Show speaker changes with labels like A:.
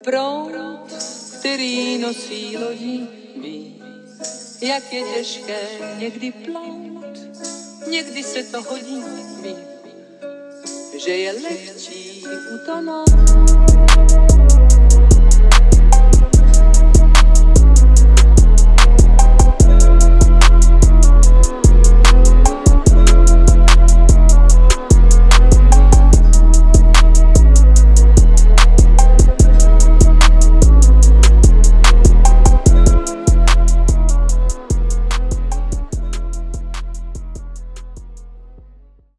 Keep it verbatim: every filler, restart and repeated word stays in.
A: Proud, který nosí lodí, ví, jak je těžké někdy plout, někdy se to hodí, ví, že je lehčí utonout.